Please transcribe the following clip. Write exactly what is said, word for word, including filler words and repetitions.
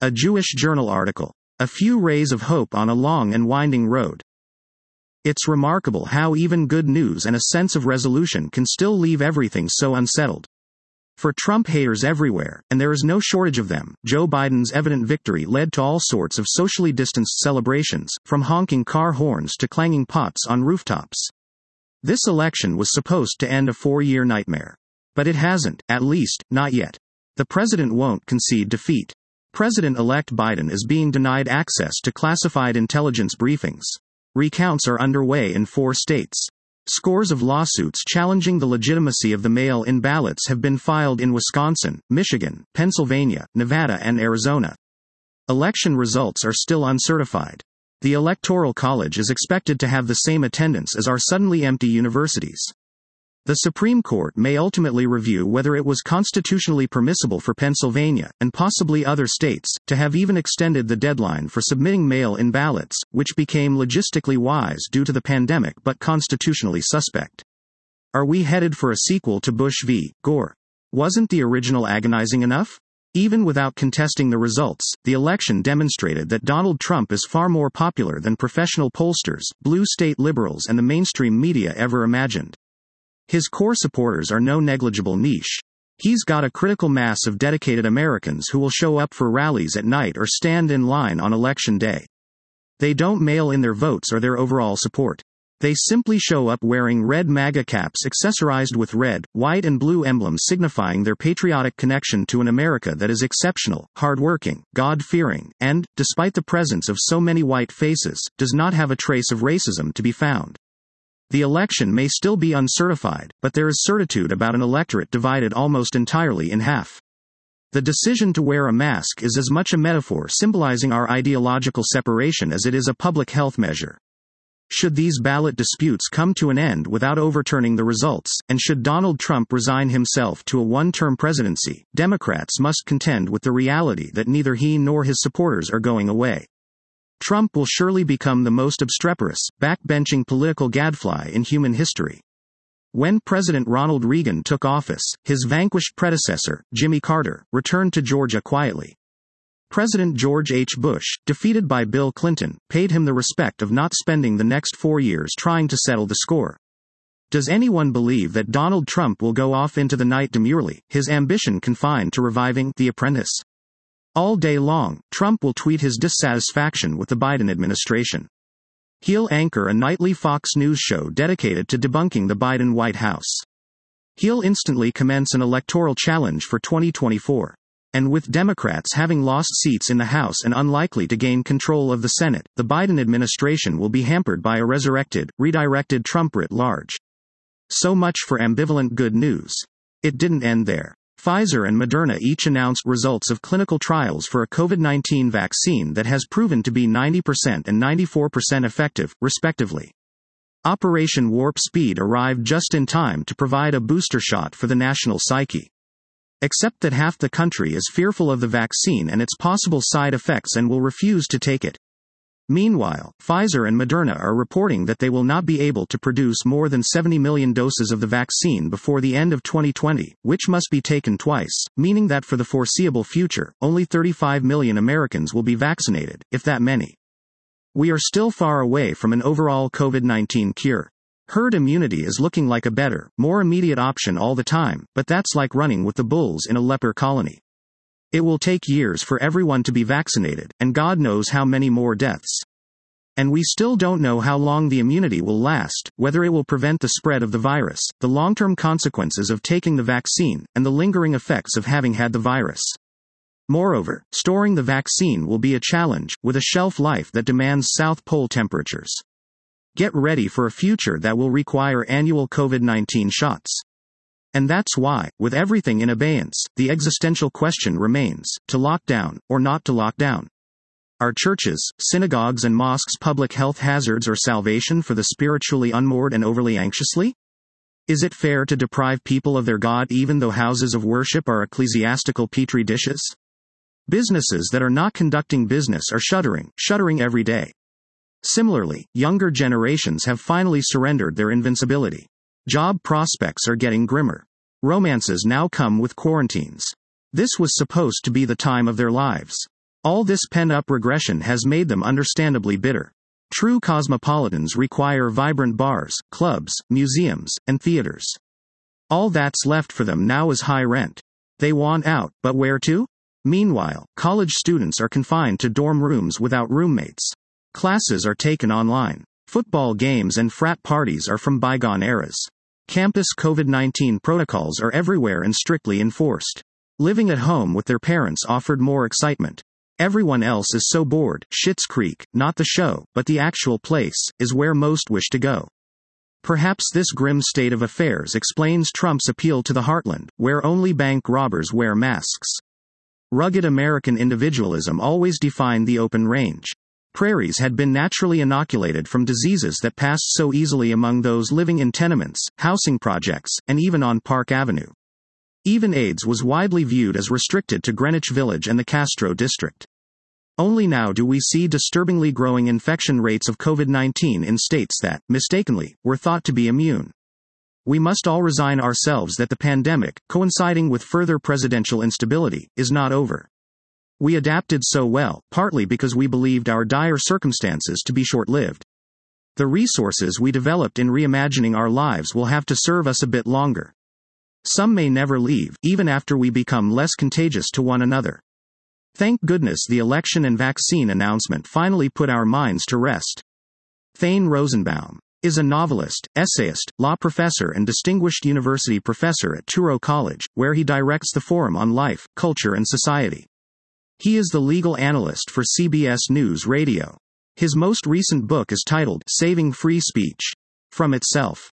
A Jewish Journal article. A few rays of hope on a long and winding road. It's remarkable how even good news and a sense of resolution can still leave everything so unsettled. For Trump haters everywhere, and there is no shortage of them, Joe Biden's evident victory led to all sorts of socially distanced celebrations, from honking car horns to clanging pots on rooftops. This election was supposed to end a four-year nightmare. But it hasn't, at least, not yet. The president won't concede defeat. President-elect Biden is being denied access to classified intelligence briefings. Recounts are underway in four states. Scores of lawsuits challenging the legitimacy of the mail-in ballots have been filed in Wisconsin, Michigan, Pennsylvania, Nevada, and Arizona. Election results are still uncertified. The Electoral College is expected to have the same attendance as our suddenly empty universities. The Supreme Court may ultimately review whether it was constitutionally permissible for Pennsylvania, and possibly other states, to have even extended the deadline for submitting mail-in ballots, which became logistically wise due to the pandemic but constitutionally suspect. Are we headed for a sequel to Bush v. Gore? Wasn't the original agonizing enough? Even without contesting the results, the election demonstrated that Donald Trump is far more popular than professional pollsters, blue state liberals, and the mainstream media ever imagined. His core supporters are no negligible niche. He's got a critical mass of dedicated Americans who will show up for rallies at night or stand in line on election day. They don't mail in their votes or their overall support. They simply show up wearing red MAGA caps accessorized with red, white, and blue emblems signifying their patriotic connection to an America that is exceptional, hardworking, God-fearing, and, despite the presence of so many white faces, does not have a trace of racism to be found. The election may still be uncertified, but there is certitude about an electorate divided almost entirely in half. The decision to wear a mask is as much a metaphor symbolizing our ideological separation as it is a public health measure. Should these ballot disputes come to an end without overturning the results, and should Donald Trump resign himself to a one-term presidency, Democrats must contend with the reality that neither he nor his supporters are going away. Trump will surely become the most obstreperous, backbenching political gadfly in human history. When President Ronald Reagan took office, his vanquished predecessor, Jimmy Carter, returned to Georgia quietly. President George H. Bush, defeated by Bill Clinton, paid him the respect of not spending the next four years trying to settle the score. Does anyone believe that Donald Trump will go off into the night demurely, his ambition confined to reviving The Apprentice? All day long, Trump will tweet his dissatisfaction with the Biden administration. He'll anchor a nightly Fox News show dedicated to debunking the Biden White House. He'll instantly commence an electoral challenge for twenty twenty-four. And with Democrats having lost seats in the House and unlikely to gain control of the Senate, the Biden administration will be hampered by a resurrected, redirected Trump writ large. So much for ambivalent good news. It didn't end there. Pfizer and Moderna each announced results of clinical trials for a COVID nineteen vaccine that has proven to be ninety percent and ninety-four percent effective, respectively. Operation Warp Speed arrived just in time to provide a booster shot for the national psyche. Except that half the country is fearful of the vaccine and its possible side effects and will refuse to take it. Meanwhile, Pfizer and Moderna are reporting that they will not be able to produce more than seventy million doses of the vaccine before the end of twenty twenty, which must be taken twice, meaning that for the foreseeable future, only thirty-five million Americans will be vaccinated, if that many. We are still far away from an overall COVID nineteen cure. Herd immunity is looking like a better, more immediate option all the time, but that's like running with the bulls in a leper colony. It will take years for everyone to be vaccinated, and God knows how many more deaths. And we still don't know how long the immunity will last, whether it will prevent the spread of the virus, the long-term consequences of taking the vaccine, and the lingering effects of having had the virus. Moreover, storing the vaccine will be a challenge, with a shelf life that demands South Pole temperatures. Get ready for a future that will require annual COVID nineteen shots. And that's why, with everything in abeyance, the existential question remains, to lock down, or not to lock down. Are churches, synagogues and mosques public health hazards or salvation for the spiritually unmoored and overly anxiously? Is it fair to deprive people of their God even though houses of worship are ecclesiastical petri dishes? Businesses that are not conducting business are shuttering, shuttering every day. Similarly, younger generations have finally surrendered their invincibility. Job prospects are getting grimmer. Romances now come with quarantines. This was supposed to be the time of their lives. All this pent-up regression has made them understandably bitter. True cosmopolitans require vibrant bars, clubs, museums, and theaters. All that's left for them now is high rent. They want out, but where to? Meanwhile, college students are confined to dorm rooms without roommates. Classes are taken online. Football games and frat parties are from bygone eras. Campus COVID nineteen protocols are everywhere and strictly enforced. Living at home with their parents offered more excitement. Everyone else is so bored. Schitt's Creek, not the show, but the actual place, is where most wish to go. Perhaps this grim state of affairs explains Trump's appeal to the heartland, where only bank robbers wear masks. Rugged American individualism always defined the open range. Prairies had been naturally inoculated from diseases that passed so easily among those living in tenements, housing projects, and even on Park Avenue. Even AIDS was widely viewed as restricted to Greenwich Village and the Castro district. Only now do we see disturbingly growing infection rates of COVID nineteen in states that, mistakenly, were thought to be immune. We must all resign ourselves that the pandemic, coinciding with further presidential instability, is not over. We adapted so well, partly because we believed our dire circumstances to be short-lived. The resources we developed in reimagining our lives will have to serve us a bit longer. Some may never leave, even after we become less contagious to one another. Thank goodness the election and vaccine announcement finally put our minds to rest. Thane Rosenbaum is a novelist, essayist, law professor and distinguished university professor at Touro College, where he directs the Forum on Life, Culture and Society. He is the legal analyst for C B S News Radio. His most recent book is titled Saving Free Speech. From Itself.